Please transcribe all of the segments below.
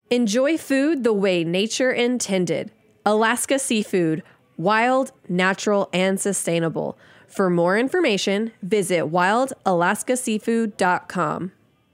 Enjoy food the way nature intended. Alaska Seafood, wild, natural, and sustainable. For more information, visit wildalaskaseafood.com.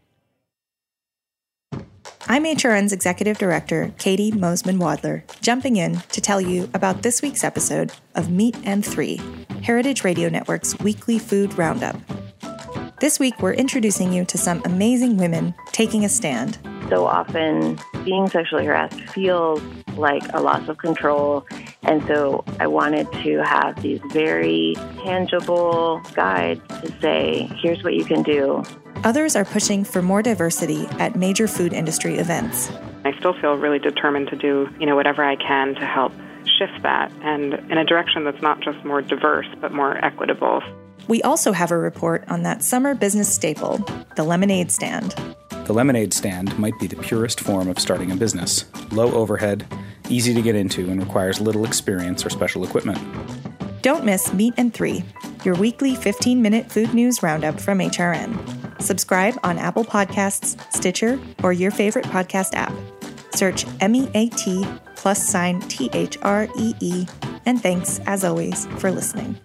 I'm HRN's Executive Director, Katie Mosman-Wadler, jumping in to tell you about this week's episode of Meat and Three, Heritage Radio Network's weekly food roundup. This week, we're introducing you to some amazing women taking a stand. So often, being sexually harassed feels like a loss of control. And so I wanted to have these very tangible guides to say, here's what you can do. Others are pushing for more diversity at major food industry events. I still feel really determined to do, whatever I can to help shift that and in a direction that's not just more diverse, but more equitable. We also have a report on that summer business staple, the lemonade stand. The lemonade stand might be the purest form of starting a business. Low overhead, easy to get into, and requires little experience or special equipment. Don't miss Meat and Three, your weekly 15-minute food news roundup from HRN. Subscribe on Apple Podcasts, Stitcher, or your favorite podcast app. Search MEAT+THREE, and thanks, as always, for listening.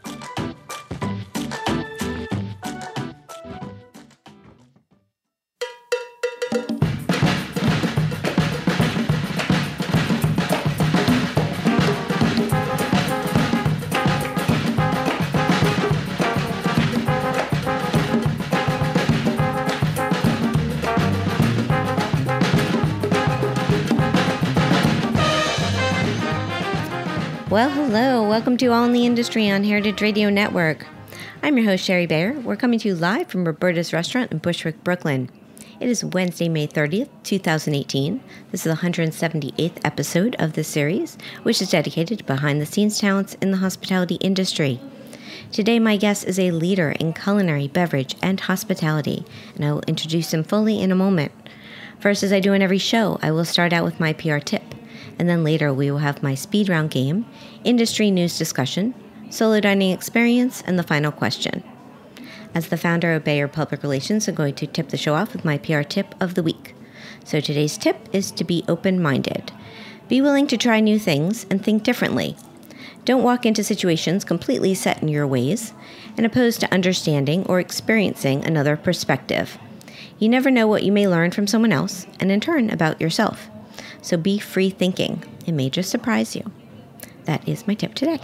Well, hello. Welcome to All in the Industry on Heritage Radio Network. I'm your host, Sherry Bayer. We're coming to you live from Roberta's Restaurant in Bushwick, Brooklyn. It is Wednesday, May 30th, 2018. This is the 178th episode of this series, which is dedicated to behind-the-scenes talents in the hospitality industry. Today, my guest is a leader in culinary, beverage, and hospitality, and I will introduce him fully in a moment. First, as I do in every show, I will start out with my PR tip. And then later we will have my speed round game, industry news discussion, solo dining experience, and the final question. As the founder of Bayer Public Relations, I'm going to tip the show off with my PR tip of the week. So today's tip is to be open-minded. Be willing to try new things and think differently. Don't walk into situations completely set in your ways and opposed to understanding or experiencing another perspective. You never know what you may learn from someone else and in turn about yourself. So be free thinking. It may just surprise you. That is my tip today.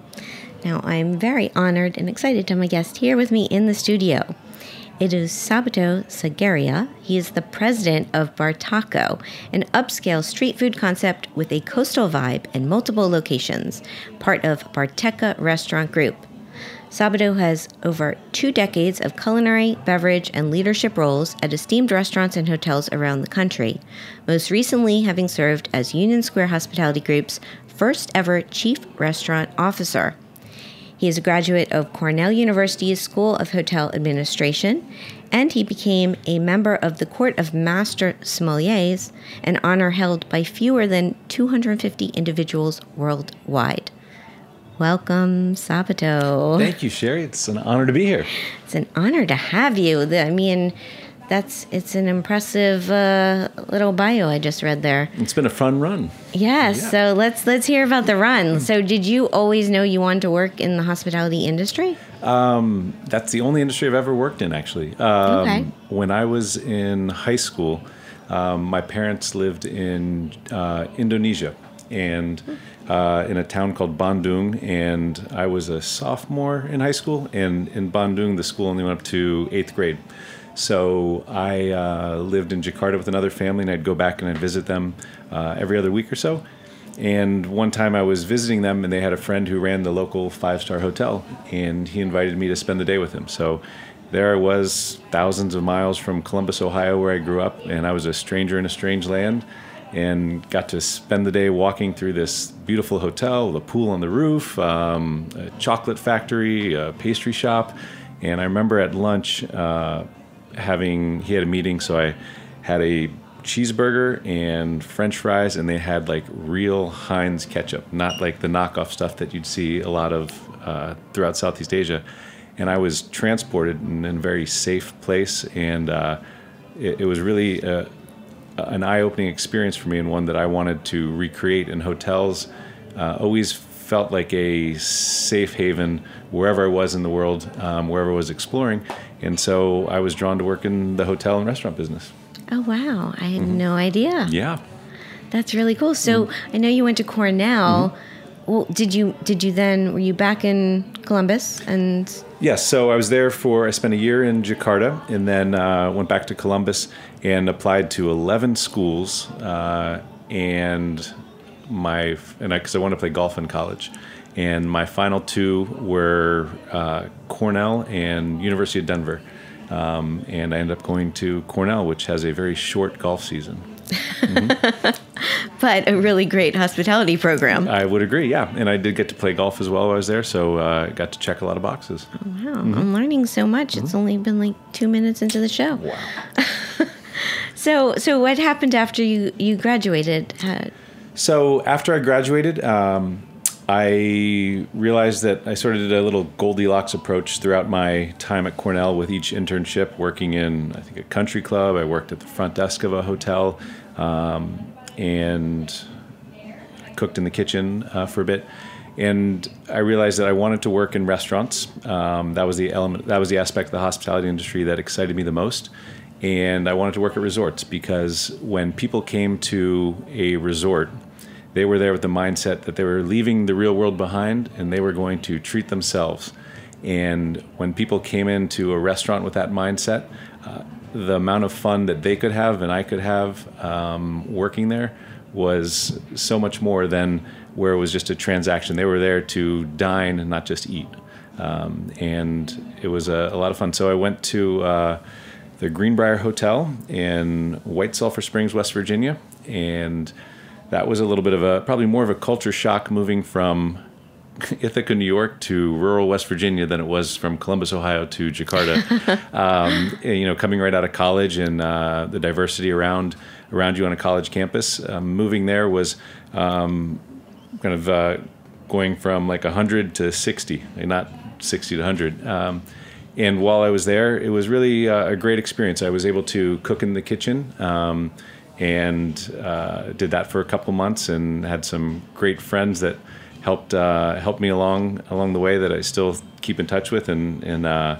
Now, I'm very honored and excited to have my guest here with me in the studio. It is Sabato Segaria. He is the president of Bartaco, an upscale street food concept with a coastal vibe and multiple locations, part of Barteca Restaurant Group. Sabato has over 2 decades of culinary, beverage, and leadership roles at esteemed restaurants and hotels around the country, most recently having served as Union Square Hospitality Group's first ever Chief Restaurant Officer. He is a graduate of Cornell University's School of Hotel Administration, and he became a member of the Court of Master Sommeliers, an honor held by fewer than 250 individuals worldwide. Welcome, Sabato. Thank you, Sherry. It's an honor to be here. It's an honor to have you. It's an impressive little bio I just read there. It's been a fun run. Yes. Yeah. So let's hear about the run. So did you always know you wanted to work in the hospitality industry? That's the only industry I've ever worked in, actually. Okay. When I was in high school, my parents lived in Indonesia and in a town called Bandung, and I was a sophomore in high school, and in Bandung, the school only went up to 8th grade. So I lived in Jakarta with another family, and I'd go back and I'd visit them every other week or so. And one time I was visiting them, and they had a friend who ran the local 5-star hotel, and he invited me to spend the day with him. So there I was, thousands of miles from Columbus, Ohio, where I grew up, and I was a stranger in a strange land, and got to spend the day walking through this beautiful hotel, the pool on the roof, a chocolate factory, a pastry shop. And I remember at lunch he had a meeting, so I had a cheeseburger and French fries, and they had like real Heinz ketchup, not like the knockoff stuff that you'd see a lot of throughout Southeast Asia. And I was transported in a very safe place, and it was really an eye-opening experience for me, and one that I wanted to recreate. And hotels always felt like a safe haven wherever I was in the world, wherever I was exploring. And so I was drawn to work in the hotel and restaurant business. Oh, wow. I had no idea. Yeah. That's really cool. So I know you went to Cornell. Well, were you back in Columbus? And Yes, so I was there I spent a year in Jakarta, and then went back to Columbus and applied to 11 schools, because I wanted to play golf in college. And my final two were Cornell and University of Denver. And I ended up going to Cornell, which has a very short golf season. But a really great hospitality program. I would agree, yeah. And I did get to play golf as well while I was there, so I got to check a lot of boxes. Wow, I'm learning so much. It's only been like 2 minutes into the show. Wow. So what happened after you graduated? So after I graduated, I realized that I sort of did a little Goldilocks approach throughout my time at Cornell with each internship, working in, I think, a country club. I worked at the front desk of a hotel, and I cooked in the kitchen for a bit. And I realized that I wanted to work in restaurants. That was the aspect of the hospitality industry that excited me the most. And I wanted to work at resorts, because when people came to a resort, they were there with the mindset that they were leaving the real world behind and they were going to treat themselves. And when people came into a restaurant with that mindset, the amount of fun that they could have and I could have working there was so much more than where it was just a transaction. They were there to dine and not just eat. And it was a lot of fun. So I went to the Greenbrier Hotel in White Sulphur Springs, West Virginia, and that was a little bit of probably more of a culture shock moving from Ithaca, New York to rural West Virginia than it was from Columbus, Ohio to Jakarta. Coming right out of college and the diversity around you on a college campus. Moving there was going from like 100 to 60, not 60 to 100. And while I was there, it was really a great experience. I was able to cook in the kitchen, and did that for a couple months, and had some great friends that helped me along the way that I still keep in touch with. And I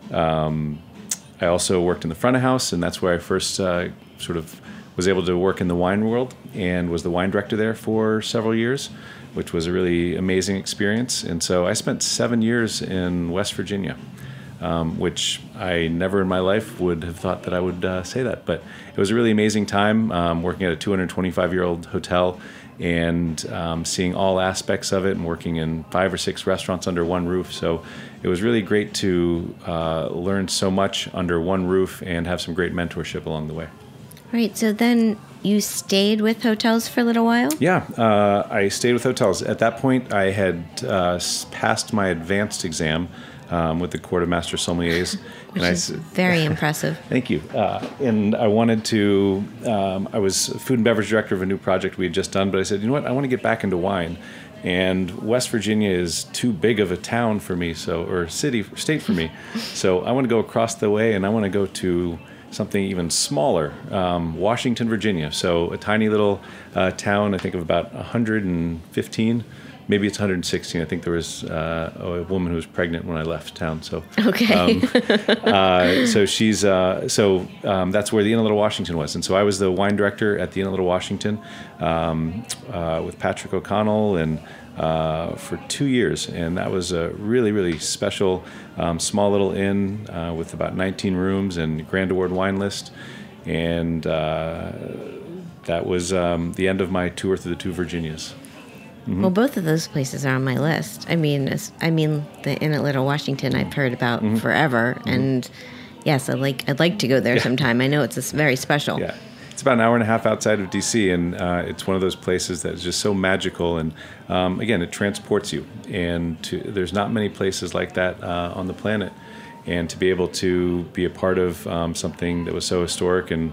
also worked in the front of house, and that's where I first sort of was able to work in the wine world, and was the wine director there for several years, which was a really amazing experience. And so I spent 7 years in West Virginia. Which I never in my life would have thought that I would say that. But it was a really amazing time working at a 225-year-old hotel, and seeing all aspects of it, and working in 5 or 6 restaurants under one roof. So it was really great to learn so much under one roof and have some great mentorship along the way. Right. So then you stayed with hotels for a little while? Yeah, I stayed with hotels. At that point, I had passed my advanced exam with the Court of Master Sommeliers. Which is very impressive. Thank you. And I wanted to, I was food and beverage director of a new project we had just done, but I said, you know what, I want to get back into wine. And West Virginia is too big of a town for me, or state for me. So I want to go across the way, and I want to go to something even smaller, Washington, Virginia. So a tiny little town, I think of about 115. Maybe it's 116. I think there was a woman who was pregnant when I left town. So okay. So she's that's where the Inn of Little Washington was, and so I was the wine director at the Inn of Little Washington with Patrick O'Connell, and for 2 years, and that was a really, really special small little inn with about 19 rooms and Grand Award wine list, and that was the end of my tour through the 2 Virginias. Mm-hmm. Well, both of those places are on my list. I mean, the Inn at Little Washington I've heard about forever, and yes, I'd like to go there sometime. I know it's very special. Yeah, it's about an hour and a half outside of D.C., and it's one of those places that is just so magical, and again, it transports you. And there's not many places like that on the planet, and to be able to be a part of something that was so historic and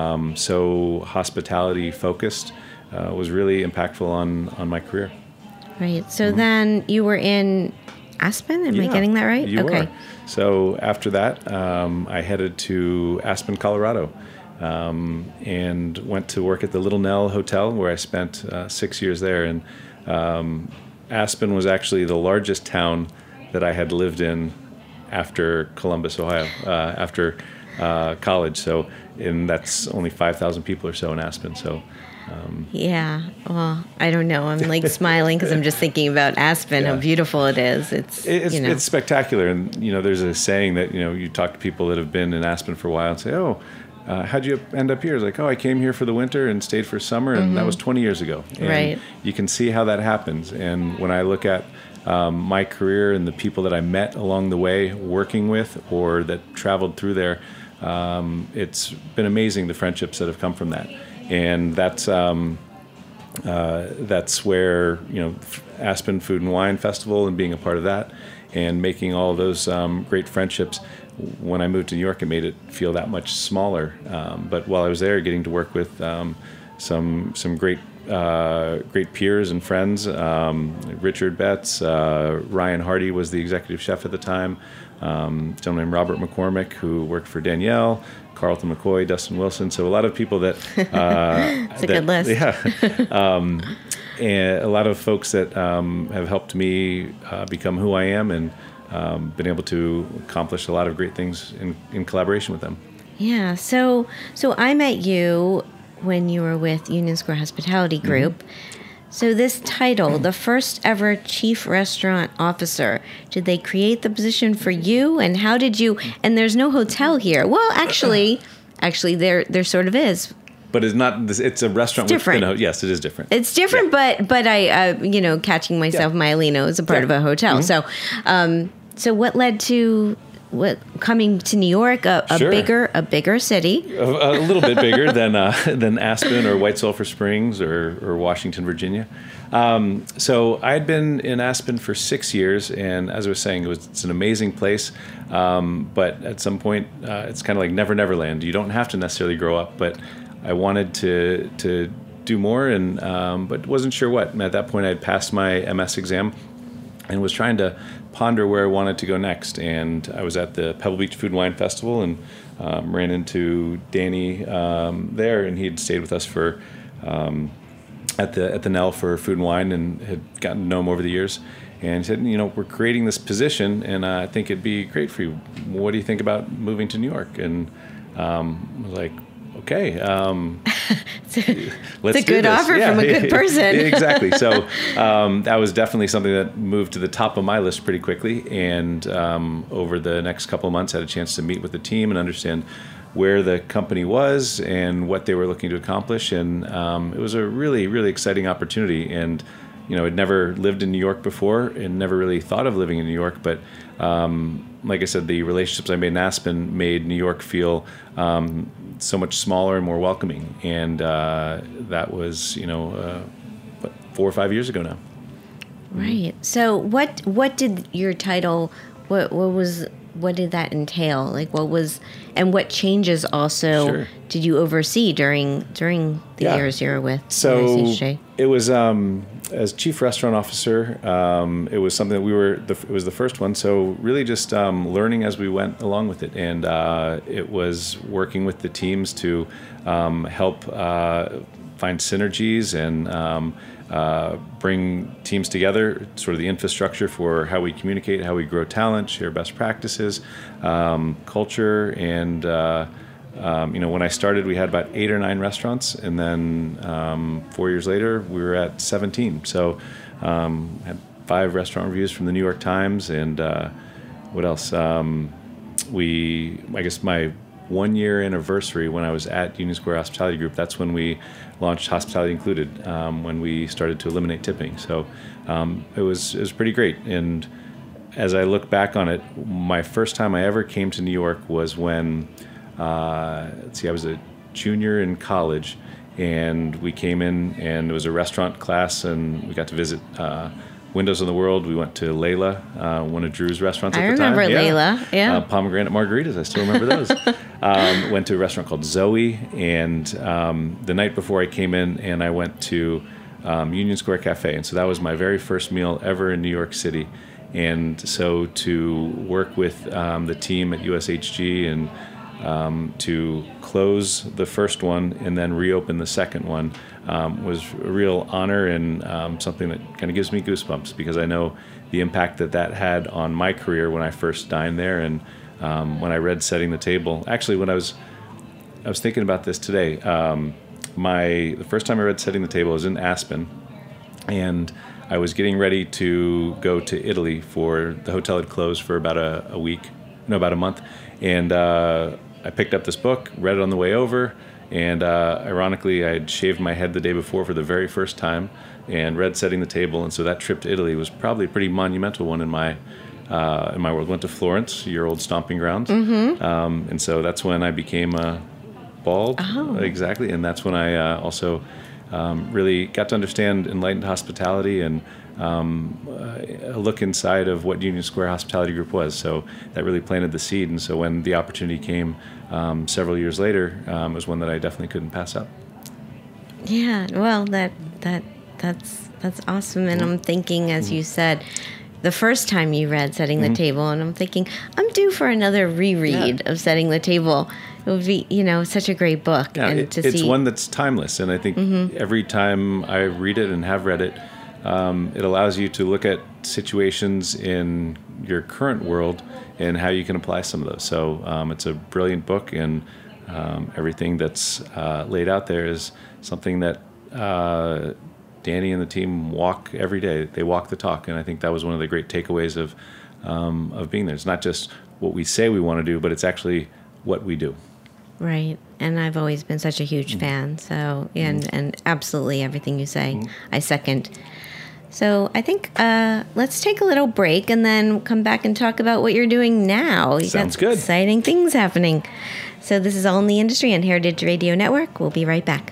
so hospitality focused. Was really impactful on my career. Right. So then you were in Aspen? Am I getting that right? You were. So after that, I headed to Aspen, Colorado, and went to work at the Little Nell Hotel, where I spent 6 years there. And Aspen was actually the largest town that I had lived in after Columbus, Ohio, after college. So, and that's only 5,000 people or so in Aspen. So, yeah. Well, I don't know. I'm like smiling because I'm just thinking about Aspen, how beautiful it is. It's spectacular. And, there's a saying that, you talk to people that have been in Aspen for a while and say, oh, how'd you end up here? It's like, oh, I came here for the winter and stayed for summer, and that was 20 years ago. And right. You can see how that happens. And when I look at my career and the people that I met along the way working with or that traveled through there, it's been amazing, the friendships that have come from that. And that's where, Aspen Food and Wine Festival and being a part of that and making all those great friendships. When I moved to New York, it made it feel that much smaller. But while I was there, getting to work with some great peers and friends, Richard Betts, Ryan Hardy was the executive chef at the time, a gentleman named Robert McCormick who worked for Danielle, Carlton McCoy, Dustin Wilson. So a lot of people that it's a good list. Yeah, and a lot of folks that have helped me become who I am and been able to accomplish a lot of great things in collaboration with them. Yeah. So I met you when you were with Union Square Hospitality Group. So this title, the first ever Chief Restaurant Officer, did they create the position for you? And how did you, and there's no hotel here. Well, actually there sort of is. But it's not, it's a restaurant. It's different. Yes, it is different. It's different, but I, catching myself, Maialino is a part of a hotel. So what led to coming to New York, a bigger city? A little bit bigger than Aspen or White Sulphur Springs or Washington, Virginia. So I had been in Aspen for 6 years, and as I was saying, it's an amazing place. But at some point, it's kind of like Never Land. You don't have to necessarily grow up, but I wanted to do more, and but wasn't sure what. And at that point, I had passed my MS exam and was trying to ponder where I wanted to go next. And I was at the Pebble Beach Food and Wine Festival and ran into Danny there, and he had stayed with us for at the Nell for food and wine and had gotten to know him over the years. And he said, we're creating this position, and I think it'd be great for you. What do you think about moving to New York? And I was like, okay, let's it's a good offer from a good person. Exactly. So that was definitely something that moved to the top of my list pretty quickly. And over the next couple of months, I had a chance to meet with the team and understand where the company was and what they were looking to accomplish. And it was a really, really exciting opportunity. And I'd never lived in New York before and never really thought of living in New York. But like I said, the relationships I made in Aspen made New York feel so much smaller and more welcoming. And that was, 4 or 5 years ago now. Right. So what did your title, what did that entail? Like what changes also did you oversee during the years you were with USHJ? It was as Chief Restaurant Officer, it was something that it was the first one. So really just learning as we went along with it. And it was working with the teams to help find synergies and bring teams together, sort of the infrastructure for how we communicate, how we grow talent, share best practices, culture. And, when I started, we had about 8 or 9 restaurants. And then 4 years later, we were at 17. So had 5 restaurant reviews from the New York Times. And what else? I guess my 1-year anniversary when I was at Union Square Hospitality Group, that's when we launched Hospitality Included, when we started to eliminate tipping. So it was pretty great. And as I look back on it, my first time I ever came to New York was when, I was a junior in college, and we came in, and it was a restaurant class, and we got to visit Windows on the World. We went to Layla, one of Drew's restaurants at the time. I remember Layla, yeah. Pomegranate margaritas, I still remember those. Went to a restaurant called Zoe, and the night before I came in, and I went to Union Square Cafe, and so that was my very first meal ever in New York City. And so to work with the team at USHG and to close the first one and then reopen the second one was a real honor and something that kind of gives me goosebumps, because I know the impact that had on my career when I first dined there, and when I read Setting the Table. Actually, when I was thinking about this today. The first time I read Setting the Table was in Aspen, and I was getting ready to go to Italy for the hotel had closed for about about a month, and I picked up this book, read it on the way over, and ironically, I had shaved my head the day before for the very first time, and read Setting the Table, and so that trip to Italy was probably a pretty monumental one in my world. Went to Florence, your old stomping grounds, and so that's when I became bald. Oh. Exactly, and that's when I also really got to understand Enlightened Hospitality and a look inside of what Union Square Hospitality Group was. So that really planted the seed, and so when the opportunity came several years later, it was one that I definitely couldn't pass up. Yeah, well, that's awesome. And I'm thinking, as you said, the first time you read Setting the Table, and I'm thinking, I'm due for another reread of Setting the Table. It would be, such a great book. Yeah, and it's one that's timeless, and I think every time I read it and have read it, it allows you to look at situations in your current world and how you can apply some of those. So it's a brilliant book, and everything that's laid out there is something that Danny and the team walk every day. They walk the talk, and I think that was one of the great takeaways of being there. It's not just what we say we want to do, but it's actually what we do. Right. And I've always been such a huge fan. So, and absolutely everything you say, I second. So I think let's take a little break and then come back and talk about what you're doing now. You Sounds got good. Exciting things happening. So this is All in the Industry on Heritage Radio Network. We'll be right back.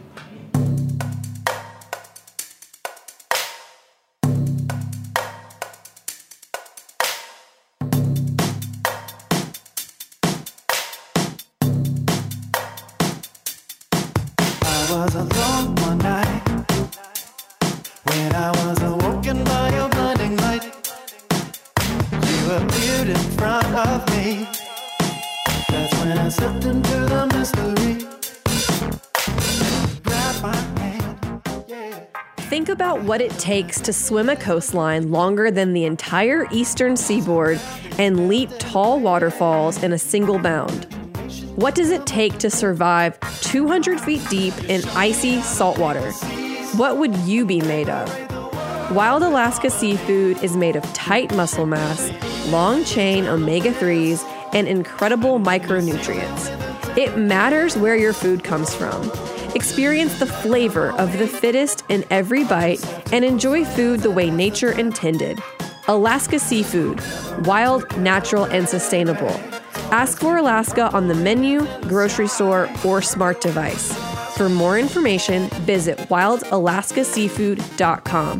Was alone one night when I was awoken by your blinding light. You appeared in front of me. That's when I slipped into the mystery. Grab my hand, yeah. Think about what it takes to swim a coastline longer than the entire eastern seaboard and leap tall waterfalls in a single bound. What does it take to survive 200 feet deep in icy saltwater? What would you be made of? Wild Alaska seafood is made of tight muscle mass, long-chain omega-3s, and incredible micronutrients. It matters where your food comes from. Experience the flavor of the fittest in every bite and enjoy food the way nature intended. Alaska Seafood, wild, natural, and sustainable. Ask for Alaska on the menu, grocery store, or smart device. For more information, visit wildalaskaseafood.com.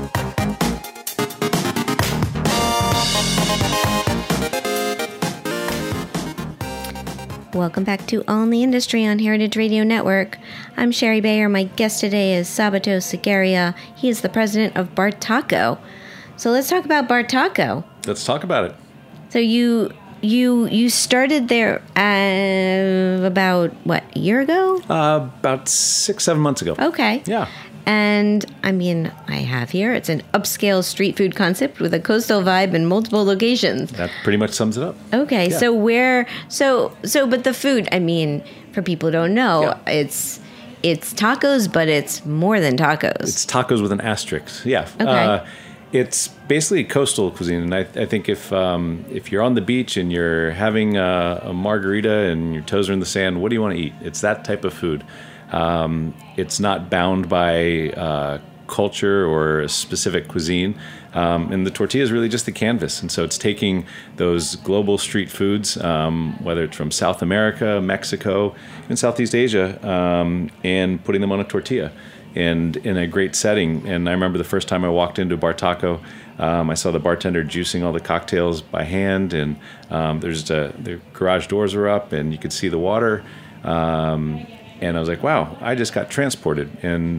Welcome back to All in the Industry on Heritage Radio Network. I'm Sherry Bayer. My guest today is Sabato Segaria. He is the president of Bartaco. So let's talk about Bartaco. Let's talk about it. So you started there about, what, a year ago? About 6-7 months ago. Okay. Yeah. And, I mean, I have here, it's an upscale street food concept with a coastal vibe and multiple locations. That pretty much sums it up. Okay, Yeah. but the food, I mean, for people who don't know, Yeah. it's tacos, but it's more than tacos. It's tacos with an asterisk. Yeah. Okay. It's basically coastal cuisine, and I think if you're on the beach and you're having a margarita and your toes are in the sand, what do you want to eat? It's that type of food. It's not bound by culture or a specific cuisine, and the tortilla is really just the canvas. And so it's taking those global street foods, whether it's from South America, Mexico, and Southeast Asia, and putting them on a tortilla. And in a great setting. And I remember the first time I walked into Bartaco, I saw the bartender juicing all the cocktails by hand, and the garage doors were up, and you could see the water. And I was like, wow, I just got transported. And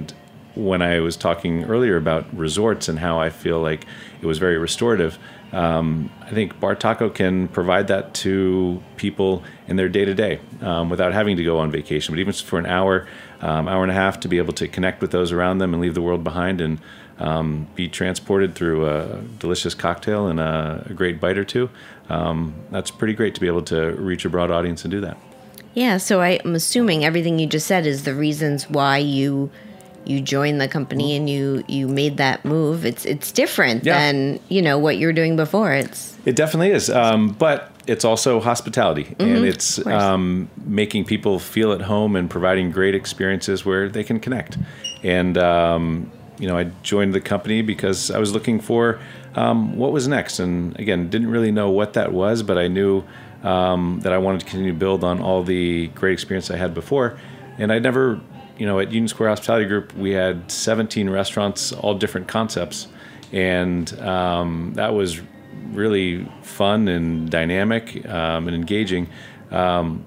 when I was talking earlier about resorts and how I feel like it was very restorative, I think Bar Taco can provide that to people in their day-to-day without having to go on vacation. But even just for an hour, hour and a half, to be able to connect with those around them and leave the world behind and be transported through a delicious cocktail and a great bite or two, that's pretty great to be able to reach a broad audience and do that. Yeah, so I'm assuming everything you just said is the reasons why you joined the company and you made that move. It's different than, what you were doing before. It definitely is. But it's also hospitality, and it's making people feel at home and providing great experiences where they can connect. And, I joined the company because I was looking for what was next. And again, didn't really know what that was, but I knew that I wanted to continue to build on all the great experience I had before. And I'd never, at Union Square Hospitality Group, we had 17 restaurants, all different concepts. And that was really fun and dynamic and engaging. And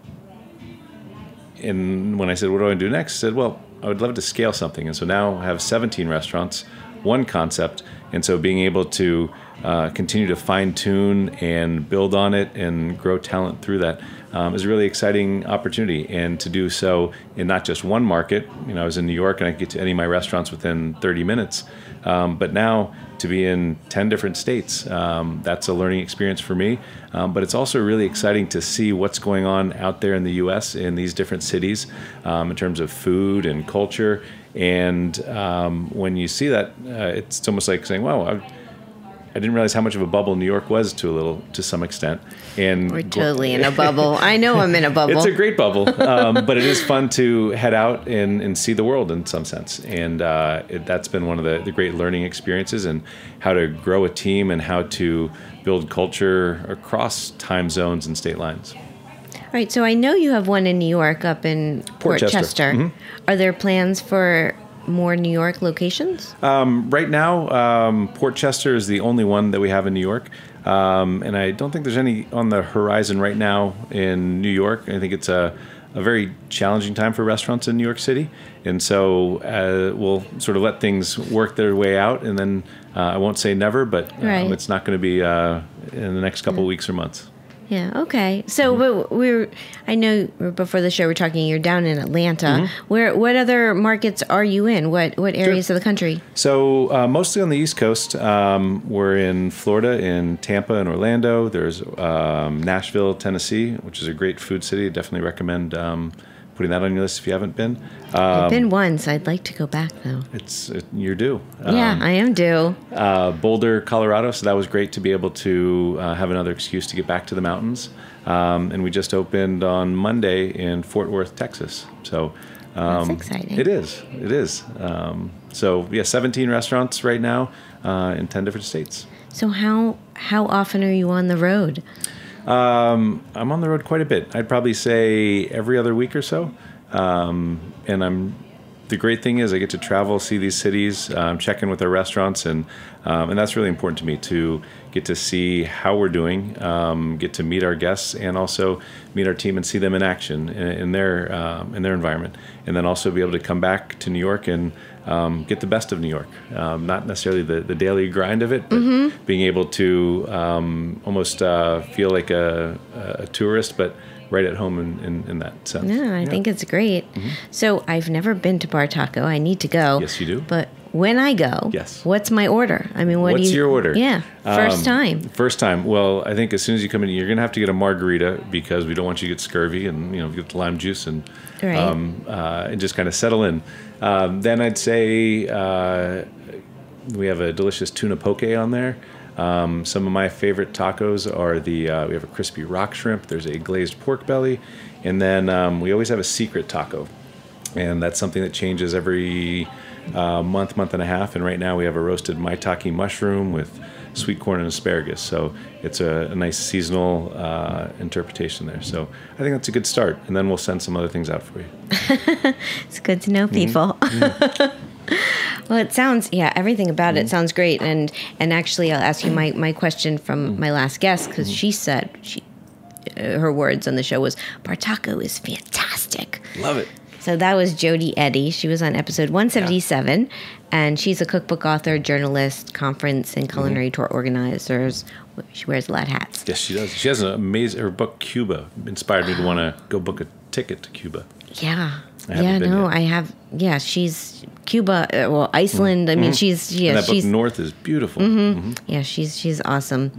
when I said, what do I want to do next? I said, well, I would love to scale something. And so now I have 17 restaurants, one concept. And so being able to continue to fine-tune and build on it and grow talent through that is a really exciting opportunity. And to do so in not just one market. I was in New York and I could get to any of my restaurants within 30 minutes. But now to be in 10 different states, that's a learning experience for me. But it's also really exciting to see what's going on out there in the U.S. in these different cities in terms of food and culture. And when you see that, it's almost like saying, wow, I didn't realize how much of a bubble New York was to some extent. And we're totally in a bubble. I know I'm in a bubble. It's a great bubble, but it is fun to head out and see the world in some sense. And that's been one of the great learning experiences, and how to grow a team and how to build culture across time zones and state lines. All right, so I know you have one in New York up in Port Chester. Mm-hmm. Are there plans for more New York locations? Right now, Port Chester is the only one that we have in New York. And I don't think there's any on the horizon right now in New York. I think it's a very challenging time for restaurants in New York City. And so we'll sort of let things work their way out. And then I won't say never, but it's not going to be in the next couple of weeks or months. Yeah. Okay. So I know before the show we're talking. You're down in Atlanta. Mm-hmm. What other markets are you in? What areas of the country? So mostly on the East Coast. We're in Florida, in Tampa and Orlando. There's Nashville, Tennessee, which is a great food city. I definitely recommend putting that on your list if you haven't been. I've been once. I'd like to go back though. You're due. Yeah, I am due. Boulder, Colorado. So that was great to be able to have another excuse to get back to the mountains. And we just opened on Monday in Fort Worth, Texas. So that's exciting. It is. 17 restaurants right now in 10 different states. So how often are you on the road? I'm on the road quite a bit. I'd probably say every other week or so. And the great thing is I get to travel, see these cities, check in with our restaurants, and that's really important to me, to get to see how we're doing, get to meet our guests, and also meet our team and see them in action in their environment, and then also be able to come back to New York and get the best of New York. Not necessarily the daily grind of it, but being able to almost feel like a tourist, but right at home in that sense. Yeah, I think it's great. Mm-hmm. So I've never been to Bar Taco. I need to go. Yes, you do. But when I go, what's my order? I mean, what's your order? Yeah, first time. First time. Well, I think as soon as you come in, you're going to have to get a margarita because we don't want you to get scurvy, and get the lime juice and just kind of settle in. Then I'd say we have a delicious tuna poke on there. Some of my favorite tacos are we have a crispy rock shrimp, there's a glazed pork belly, and then we always have a secret taco. And that's something that changes every month and a half. And right now we have a roasted maitake mushroom with sweet corn and asparagus. So it's a nice seasonal interpretation there. So I think that's a good start. And then we'll send some other things out for you. It's good to know people. Mm-hmm. Well, it sounds, everything about it sounds great. And actually, I'll ask you my question from my last guest, because she said, her words on the show was, Bar Taco is fantastic. Love it. So that was Jody Eddy. She was on episode 177, and she's a cookbook author, journalist, conference and culinary tour organizers. She wears a lot of hats. Yes, she does. She has an amazing, her book, Cuba, inspired me to want to go book a ticket to Cuba. Yeah. I have. Yeah, she's Cuba, Iceland. I mean, she's, and that book, North, is beautiful. Yeah, she's awesome.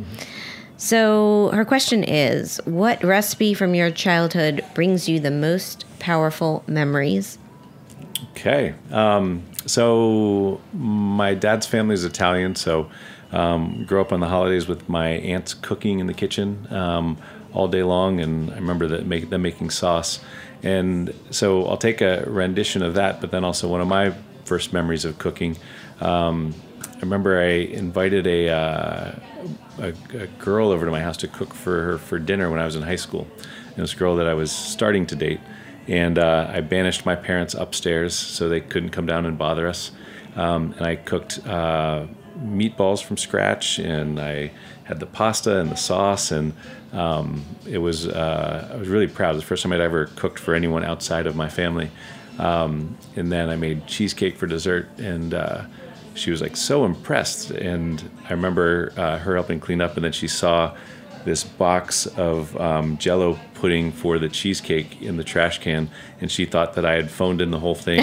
So her question is, what recipe from your childhood brings you the most powerful memories? Okay. So my dad's family is Italian, so grew up on the holidays with my aunts cooking in the kitchen all day long, and I remember them making sauce. And so I'll take a rendition of that, but then also one of my first memories of cooking. I remember I invited a girl over to my house to cook for her for dinner when I was in high school. And it was a girl that I was starting to date. And I banished my parents upstairs so they couldn't come down and bother us. And I cooked meatballs from scratch, and I had the pasta and the sauce, and I was really proud. It was the first time I'd ever cooked for anyone outside of my family. And then I made cheesecake for dessert, and she was like so impressed. And I remember her helping clean up, and then she saw this box of Jell-O pudding for the cheesecake in the trash can, and she thought that I had phoned in the whole thing.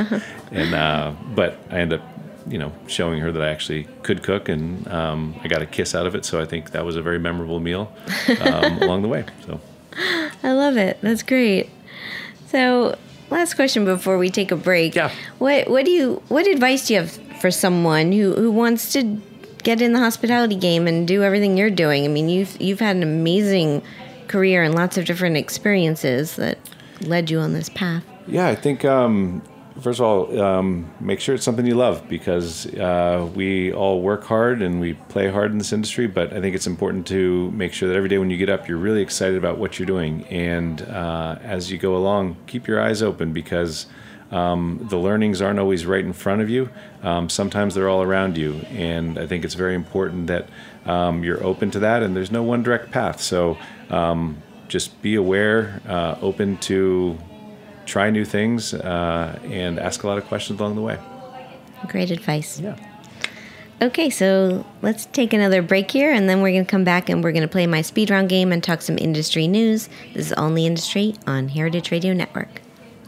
But I ended up, showing her that I actually could cook, and I got a kiss out of it. So I think that was a very memorable meal along the way. So I love it. That's great. So last question before we take a break. Yeah. What advice do you have for someone who wants to get in the hospitality game and do everything you're doing? I mean, you've had an amazing career and lots of different experiences that led you on this path. Yeah, I think first of all, make sure it's something you love, because we all work hard and we play hard in this industry, but I think it's important to make sure that every day when you get up, you're really excited about what you're doing. And as you go along, keep your eyes open, because the learnings aren't always right in front of you. Sometimes they're all around you. And I think it's very important that you're open to that, and there's no one direct path. So just be aware, open to try new things, and ask a lot of questions along the way. Great advice. Yeah. Okay, so let's take another break here, and then we're going to come back and we're going to play my speed round game and talk some industry news. This is All in the Industry on Heritage Radio Network.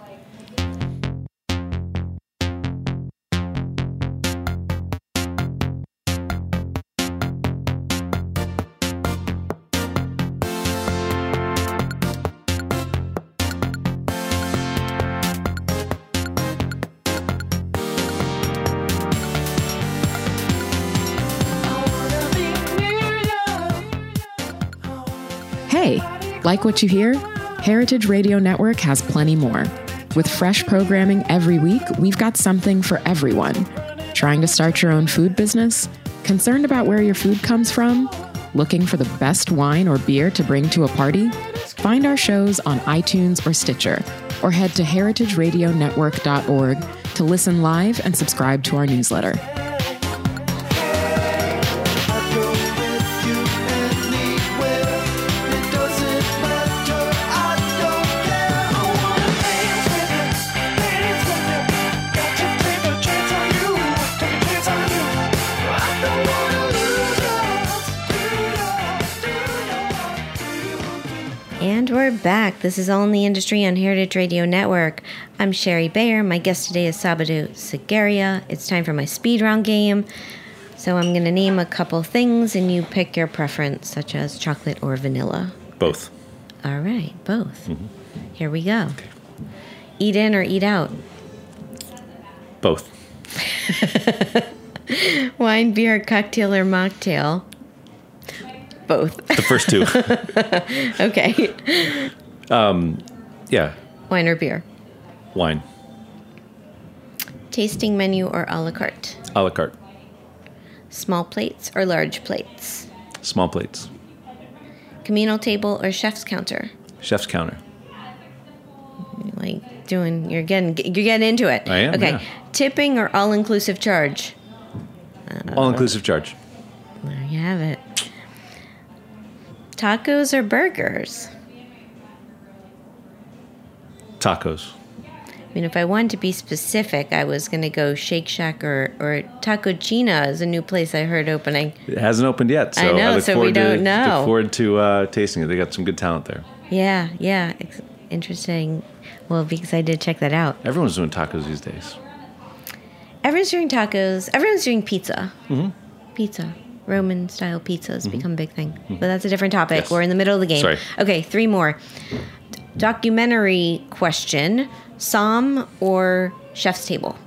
Hey, like what you hear? Heritage Radio Network has plenty more. With fresh programming every week, we've got something for everyone. Trying to start your own food business? Concerned about where your food comes from? Looking for the best wine or beer to bring to a party? Find our shows on iTunes or Stitcher, or head to heritageradionetwork.org to listen live and subscribe to our newsletter. And we're back. This is All in the Industry on Heritage Radio Network. I'm Sherry Bayer. My guest today is Sabado Segaria. It's time for my speed round game. So I'm going to name a couple things and you pick your preference, such as chocolate or vanilla. Both. All right, both. Mm-hmm. Here we go. Okay. Eat in or eat out? Both. Wine, beer, cocktail, or mocktail? Both. The first two. Okay. Yeah. Wine or beer? Wine. Tasting menu or a la carte? A la carte. Small plates or large plates? Small plates. Communal table or chef's counter? Chef's counter. You're getting into it. I am. Okay. Yeah. Tipping or all-inclusive charge? All-inclusive charge. There you have it. Tacos or burgers? Tacos. mean, if I wanted to be specific, I was going to go Shake Shack or Taco China is a new place I heard opening. It hasn't opened yet, so I know, look so forward we don't know. Look forward to tasting it. They got some good talent there. Yeah. Interesting. Well, I'll be excited to check that out. Everyone's doing tacos these days. Everyone's doing tacos. Everyone's doing pizza. Mm-hmm. Pizza. Roman-style pizza has become a big thing. But that's a different topic. Yes. We're in the middle of the game. Sorry. Okay, 3 more. Documentary question. Somm or Chef's Table?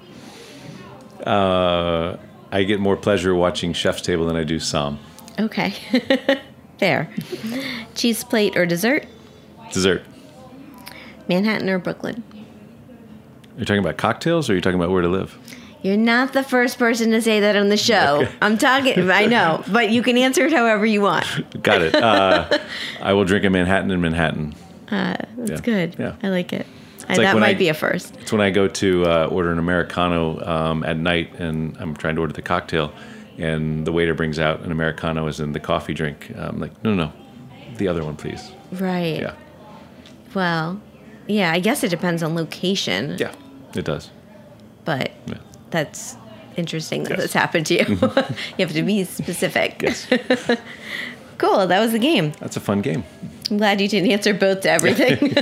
I get more pleasure watching Chef's Table than I do Somm. Okay. Fair. Cheese plate or dessert? Dessert. Manhattan or Brooklyn? You're talking about cocktails, or are you talking about where to live? You're not the first person to say that on the show. Okay. I'm talking, I know, but you can answer it however you want. Got it. I will drink a Manhattan in Manhattan. That's good. Yeah. I like it. Like that when might be a first. It's when I go to order an Americano at night, and I'm trying to order the cocktail, and the waiter brings out an Americano as in the coffee drink. I'm like, no, the other one, please. Right. Yeah. Well, yeah, I guess it depends on location. Yeah, it does. But Yeah. that's interesting that Yes. this happened to you. You have to be specific. Yes. Cool. That was the game. That's a fun game. I'm glad you didn't answer both to everything.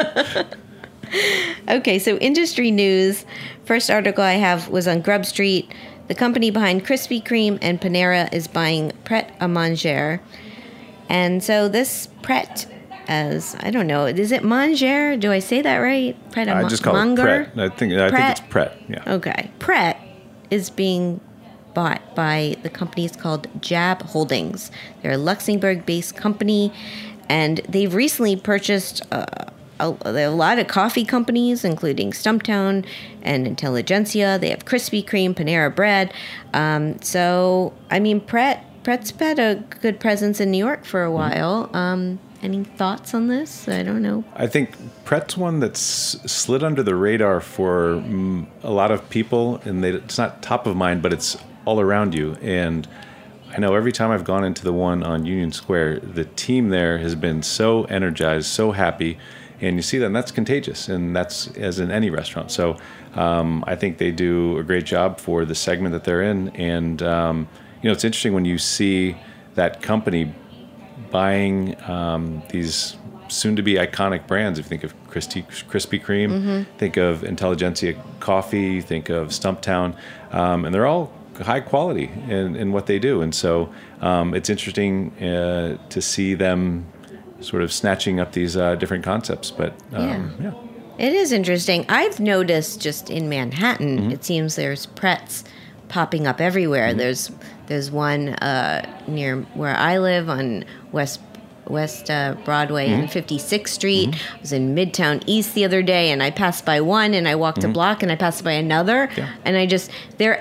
Okay, so industry news. First article I have was on Grub Street. The company behind Krispy Kreme and Panera is buying Pret a Manger. And so this Pret, as I don't know, is it Manger? Do I say that right? Pret a I just call Manger? it Pret. I think it's Pret. Yeah. Okay. Pret is being bought by the company's called Jab Holdings. They're a Luxembourg-based company, and they've recently purchased a lot of coffee companies, including Stumptown and Intelligentsia. They have Krispy Kreme, Panera Bread. So, I mean, Pret's had a good presence in New York for a while. Any thoughts on this? I don't know. I think Pret's one that's slid under the radar for a lot of people, and it's not top of mind, but it's all around you. And I know every time I've gone into the one on Union Square, the team there has been so energized, so happy, and you see that, and that's contagious, and that's as in any restaurant. So I think they do a great job for the segment that they're in. And, it's interesting when you see that company buying these soon-to-be iconic brands. If you think of Krispy Kreme, think of Intelligentsia Coffee, think of Stumptown, and they're all high quality in what they do. And so it's interesting to see them sort of snatching up these different concepts. But yeah. It is interesting. I've noticed just in Manhattan, it seems there's Pret's popping up everywhere. There's one near where I live on West Broadway and 56th Street. I was in Midtown East the other day, and I passed by one, and I walked a block, and I passed by another, and I just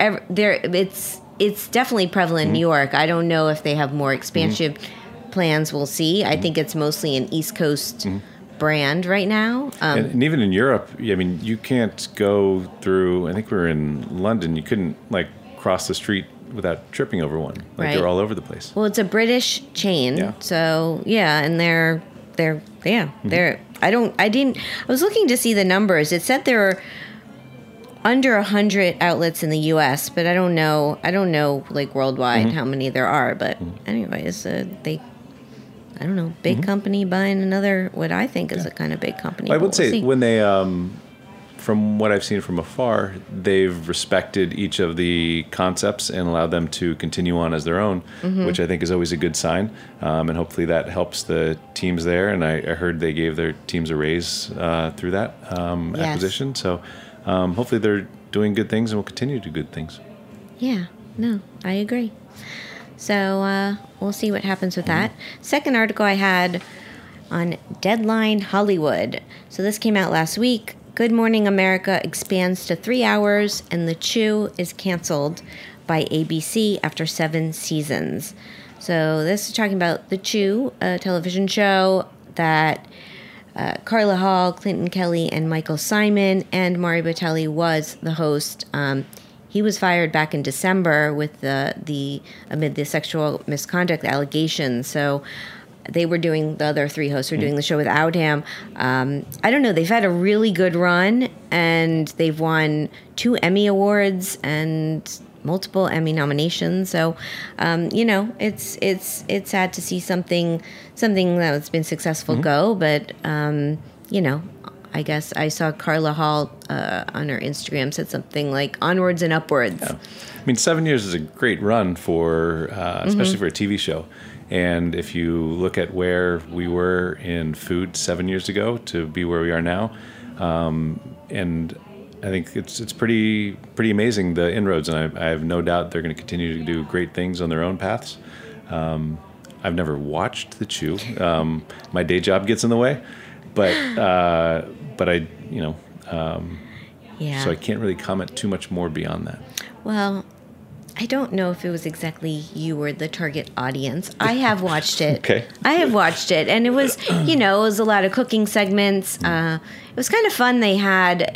it's definitely prevalent in New York. I don't know if they have more expansion plans. We'll see. I think it's mostly an East Coast brand right now. And even in Europe, I mean, you can't go through. I think we were in London. You couldn't cross the street without tripping over one. Right. They're all over the place. Well, it's a British chain. Yeah. So, and they're I was looking to see the numbers. It said there are under 100 outlets in the US, but I don't know worldwide how many there are, but anyways, I don't know, big company buying another, what I think is a kind of big company. Well, I would say see. when they, from what I've seen from afar, they've respected each of the concepts and allowed them to continue on as their own, which I think is always a good sign. And hopefully that helps the teams there. And I heard they gave their teams a raise through that acquisition. So hopefully they're doing good things and will continue to do good things. Yeah, no, I agree. So we'll see what happens with that. Second article I had on Deadline Hollywood. So this came out last week. Good Morning America expands to 3 hours, and The Chew is canceled by ABC after 7 seasons. So this is talking about The Chew, a television show that Carla Hall, Clinton Kelly, and Michael Simon, and Maury Botelli was the host. He was fired back in December with amid the sexual misconduct allegations. So they were doing, the other three hosts were doing the show without him. I don't know. They've had a really good run, and they've won 2 Emmy Awards and multiple Emmy nominations. So, it's sad to see something that's been successful go, but, I guess I saw Carla Hall on her Instagram said something like onwards and upwards. Yeah. I mean, 7 years is a great run for, especially for a TV show. And if you look at where we were in food 7 years ago to be where we are now, and I think it's pretty amazing, the inroads, and I have no doubt they're going to continue to do great things on their own paths. I've never watched The Chew. My day job gets in the way, but I, so I can't really comment too much more beyond that. Well, I don't know if it was exactly you or the target audience. I have watched it. Okay. I have watched it, and it was, it was a lot of cooking segments. It was kind of fun. They had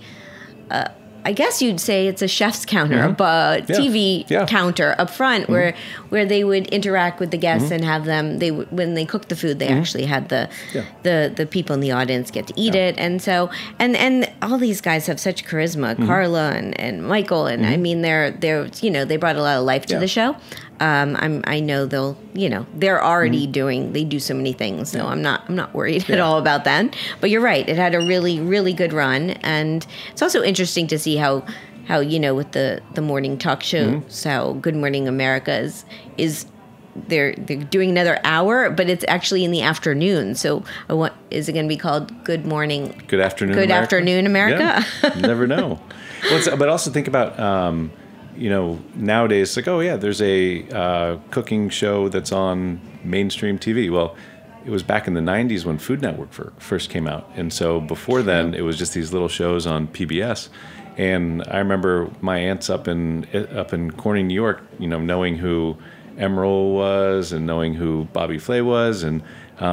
I guess you'd say it's a chef's counter, but TV counter up front where they would interact with the guests and have them. When they cooked the food, they actually had the people in the audience get to eat it, and so and all these guys have such charisma, Carla and Michael, and I mean they're they brought a lot of life to the show. I know they'll they're already they do so many things, so I'm not worried at all about that. But you're right, it had a really, really good run, and it's also interesting to see how with the morning talk shows, how Good Morning America is they're doing another hour, but it's actually in the afternoon. So is it going to be called Good Afternoon America? Yeah, you never know. But also think about nowadays, like, there's a cooking show that's on mainstream TV. Well, it was back in the 90s when Food Network first came out. And so before then, it was just these little shows on PBS. And I remember my aunts up in Corning, New York, knowing who Emeril was and knowing who Bobby Flay was. And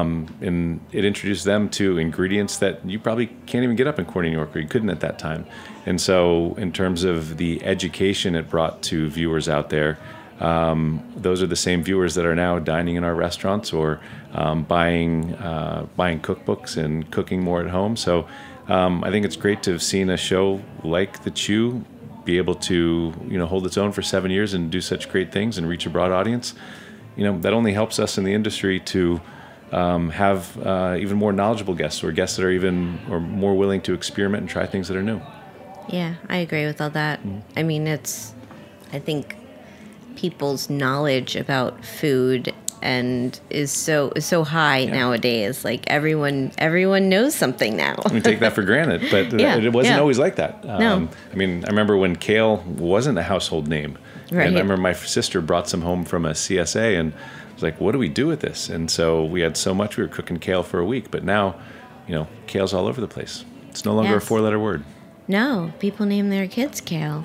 it introduced them to ingredients that you probably can't even get up in Corning, New York, or you couldn't at that time. And so in terms of the education it brought to viewers out there, those are the same viewers that are now dining in our restaurants or buying cookbooks and cooking more at home. So I think it's great to have seen a show like The Chew be able to hold its own for 7 years and do such great things and reach a broad audience. That only helps us in the industry to have even more knowledgeable guests or guests that are more willing to experiment and try things that are new. Yeah, I agree with all that. I mean, I think people's knowledge about food is so high nowadays. Like everyone knows something now. We take that for granted, but it wasn't always like that. No. I mean, I remember when kale wasn't a household name. Right. And I remember my sister brought some home from a CSA and was like, what do we do with this? And so we had so much, we were cooking kale for a week, but now, kale's all over the place. It's no longer a 4-letter word. No, people name their kids Kale,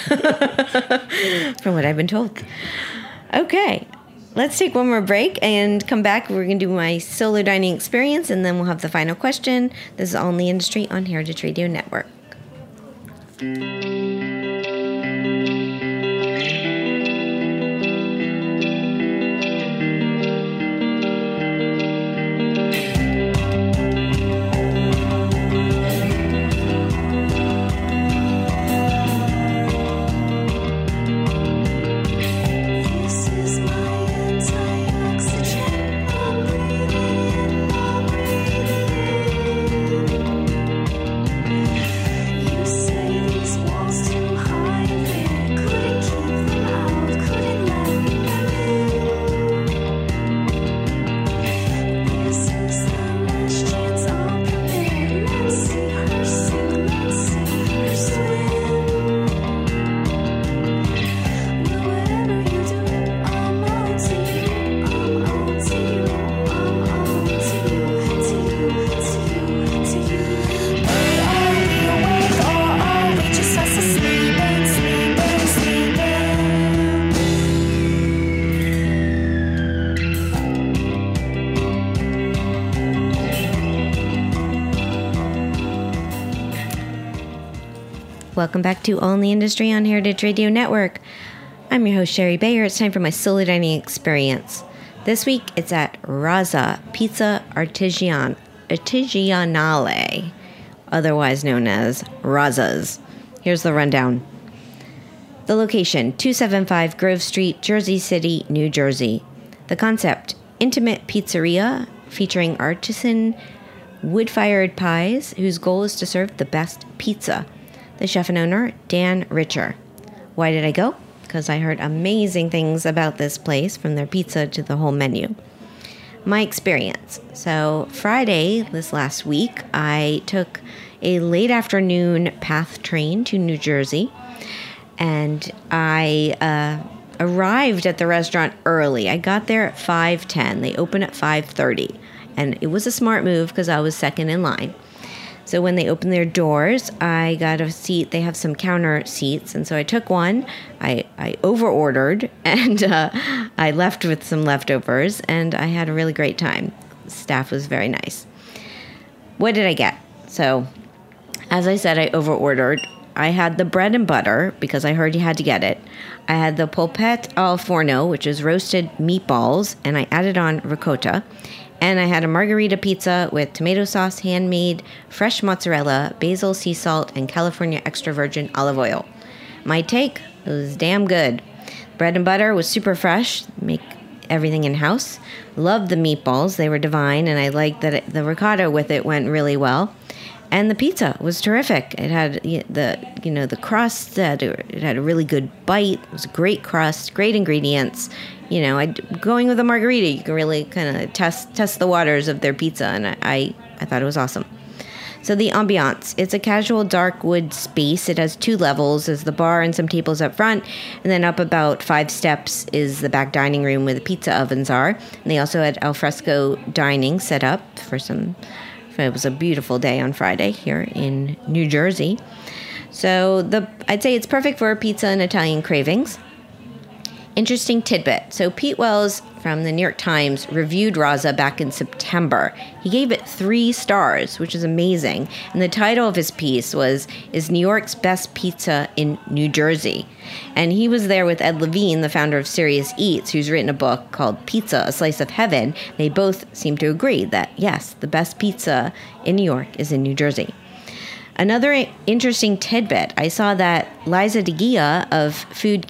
from what I've been told. Okay, let's take one more break and come back. We're going to do my solo dining experience, and then we'll have the final question. This is All in the Industry on Heritage Radio Network. Welcome back to All in the Industry on Heritage Radio Network. I'm your host, Sherry Bayer. It's time for my solo dining experience. This week, it's at Razza Pizza Artigianale, otherwise known as Razza's. Here's the rundown. The location, 275 Grove Street, Jersey City, New Jersey. The concept, intimate pizzeria featuring artisan wood-fired pies whose goal is to serve the best pizza. The chef and owner, Dan Richer. Why did I go? Because I heard amazing things about this place, from their pizza to the whole menu. My experience. So Friday, this last week, I took a late afternoon PATH train to New Jersey, and I arrived at the restaurant early. I got there at 5:10. They open at 5:30, and it was a smart move because I was second in line. So when they opened their doors, I got a seat. They have some counter seats, and so I took one. I over-ordered, and I left with some leftovers, and I had a really great time. The staff was very nice. What did I get? So, as I said, I over-ordered. I had the bread and butter, because I heard you had to get it. I had the polpette al forno, which is roasted meatballs, and I added on ricotta. And I had a margarita pizza with tomato sauce, handmade, fresh mozzarella, basil, sea salt, and California extra virgin olive oil. My take, it was damn good. Bread and butter was super fresh, make everything in-house. Loved the meatballs, they were divine, and I liked that the ricotta with it went really well. And the pizza was terrific. It had the crust. It had a really good bite. It was a great crust, great ingredients. Going with a margarita, you can really kind of test the waters of their pizza, and I thought it was awesome. So the ambiance, it's a casual dark wood space. It has 2 levels. There's the bar and some tables up front, and then up about 5 steps is the back dining room where the pizza ovens are. And they also had alfresco dining set up for some. It was a beautiful day on Friday here in New Jersey. So I'd say it's perfect for pizza and Italian cravings. Interesting tidbit. So Pete Wells from the New York Times reviewed Razza back in September. He gave it 3 stars, which is amazing. And the title of his piece was, "Is New York's Best Pizza in New Jersey?" And he was there with Ed Levine, the founder of Serious Eats, who's written a book called Pizza, A Slice of Heaven. They both seem to agree that, yes, the best pizza in New York is in New Jersey. Another interesting tidbit, I saw that Liza DeGia of Food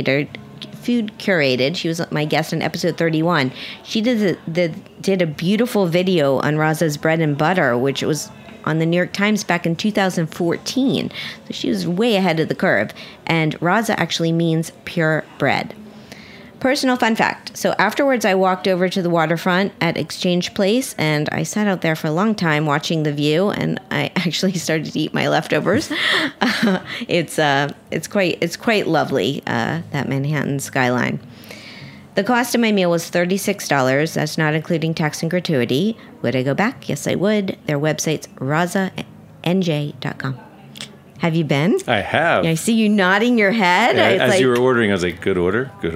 Curated, she was my guest on episode 31. She did a beautiful video on Razza's bread and butter, which was on the New York Times back in 2014. So she was way ahead of the curve. And Razza actually means pure bread. Personal fun fact. So afterwards, I walked over to the waterfront at Exchange Place, and I sat out there for a long time watching the view, and I actually started to eat my leftovers. It's quite lovely, that Manhattan skyline. The cost of my meal was $36. That's not including tax and gratuity. Would I go back? Yes, I would. Their website's razzanj.com. Have you been? I have. Yeah, I see you nodding your head. Yeah, as you were ordering, I was like, good order. Oh,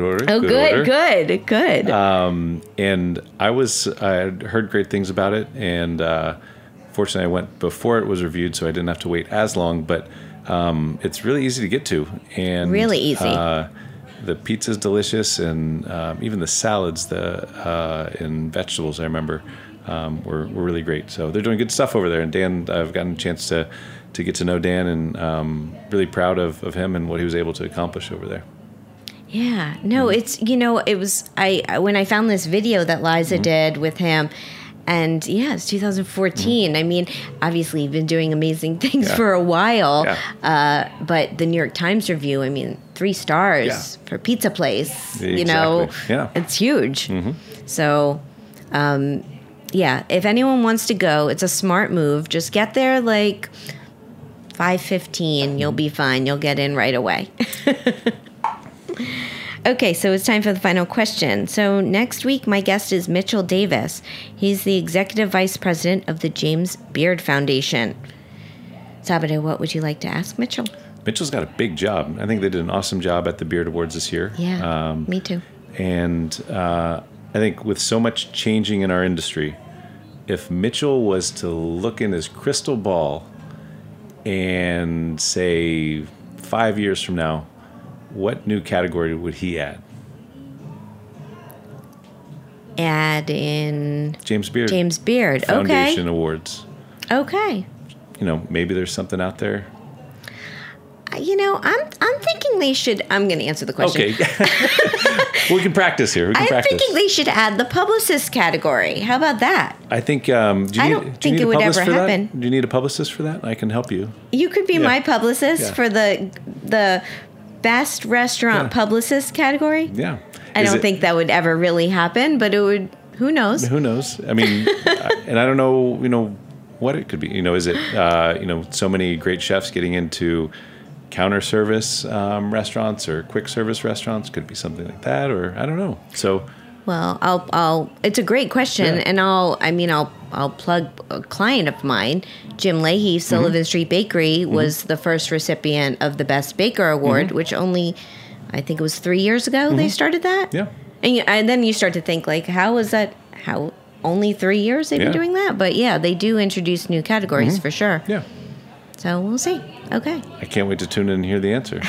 good. And I had heard great things about it. And fortunately, I went before it was reviewed, so I didn't have to wait as long. But it's really easy to get to. And really easy. The pizza's delicious, and even the salads and vegetables, I remember, were really great. So they're doing good stuff over there. And Dan, I've gotten a chance to get to know Dan, and really proud of him and what he was able to accomplish over there. Yeah. No, it's, it was, when I found this video that Liza did with him, and yeah, it's 2014. I mean, obviously you've been doing amazing things for a while, but the New York Times review, 3 stars for pizza place, it's huge. So, if anyone wants to go, it's a smart move. Just get there like 5:15. You'll be fine. You'll get in right away. Okay, so it's time for the final question. So next week, my guest is Mitchell Davis. He's the Executive Vice President of the James Beard Foundation. Sabado, what would you like to ask Mitchell? Mitchell's got a big job. I think they did an awesome job at the Beard Awards this year. Yeah, me too. And I think with so much changing in our industry, if Mitchell was to look in his crystal ball and say 5 years from now, what new category would he add? add in James Beard. James Beard. Foundation Awards. Okay. Maybe there's something out there. I'm thinking they should. I'm going to answer the question. Okay. We can practice here. I'm thinking they should add the publicist category. How about that? I think. I don't think it would ever happen. Do you need a publicist for that? I can help you. You could be my publicist for the best restaurant publicist category. Yeah. I don't think that would ever really happen, but it would. Who knows? Who knows? I mean, and I don't know. What it could be. Is it? So many great chefs getting into counter service restaurants or quick service restaurants. Could be something like that, or I don't know. So, well, I'll. It's a great question, and I'll plug a client of mine, Jim Leahy, Sullivan Street Bakery, was the first recipient of the Best Baker Award, which only, I think it was 3 years ago they started that. Yeah, and then you start to think like, how is that? How only 3 years they've been doing that? But yeah, they do introduce new categories for sure. Yeah. So we'll see. Okay. I can't wait to tune in and hear the answer.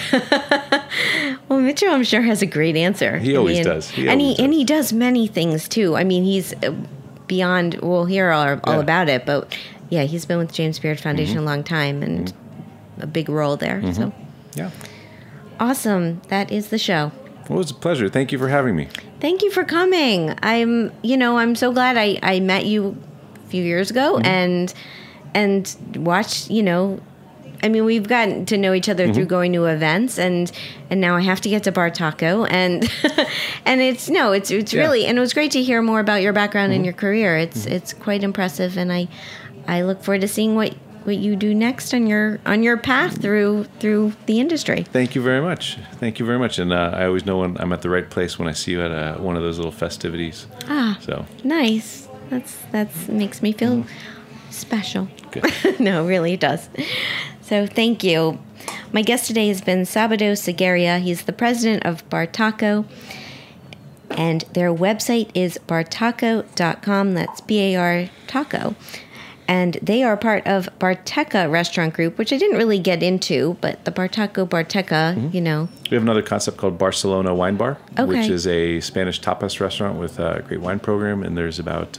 Well, Mitchell, I'm sure, has a great answer. He always does. And he does many things too. I mean, he's beyond. We'll hear all about it, but yeah, he's been with James Beard Foundation a long time and a big role there. So yeah, awesome. That is the show. Well, it was a pleasure. Thank you for having me. Thank you for coming. I'm so glad I met you a few years ago and watched, I mean, we've gotten to know each other through going to events, and now I have to get to Bar Taco, and and it's really, and it was great to hear more about your background and your career. It's quite impressive, and I look forward to seeing what you do next on your path through the industry. Thank you very much. And I always know when I'm at the right place when I see you at one of those little festivities. So nice. That's makes me feel special. Good. No, really it does. So thank you. My guest today has been Sabado Segaria. He's the president of Bar Taco, and their website is bartaco.com. That's BAR Taco. And they are part of Barteca Restaurant Group, which I didn't really get into, but the Barteca, We have another concept called Barcelona Wine Bar, which is a Spanish tapas restaurant with a great wine program, and there's about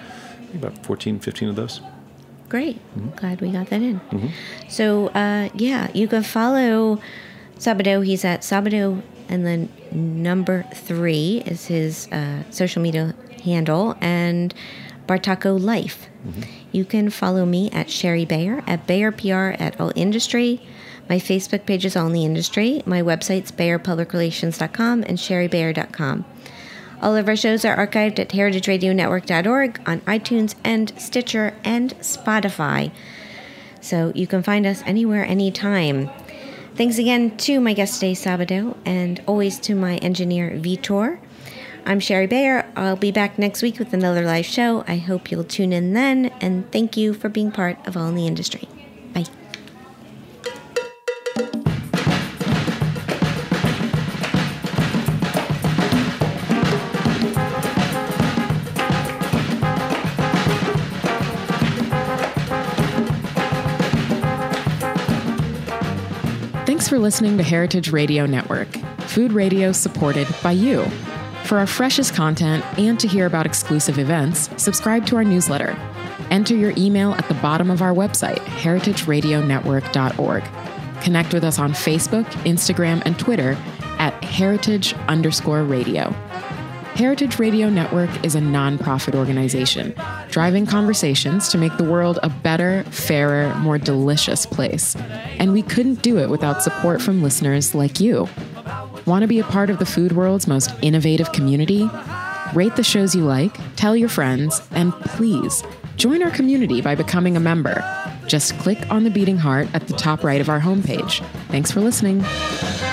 14, 15 of those. Great. Glad we got that in. So, you can follow Sabado. He's at Sabado, and then number 3 is his social media handle, and Bartaco Life. You can follow me at Sherry Bayer, at Bayer PR at All Industry. My Facebook page is All in the Industry. My website's BayerPublicRelations.com and SherryBayer.com. All of our shows are archived at heritageradionetwork.org on iTunes and Stitcher and Spotify. So you can find us anywhere, anytime. Thanks again to my guest today, Sabado, and always to my engineer, Vitor. I'm Sherry Bayer. I'll be back next week with another live show. I hope you'll tune in then, and thank you for being part of All in the Industry. Bye. Thanks for listening to Heritage Radio Network, food radio supported by you. For our freshest content and to hear about exclusive events, subscribe to our newsletter. Enter your email at the bottom of our website, heritageradionetwork.org. Connect with us on Facebook, Instagram, and Twitter at heritage_radio. Heritage Radio Network is a nonprofit organization, driving conversations to make the world a better, fairer, more delicious place. And we couldn't do it without support from listeners like you. Want to be a part of the food world's most innovative community? Rate the shows you like, tell your friends, and please join our community by becoming a member. Just click on the beating heart at the top right of our homepage. Thanks for listening.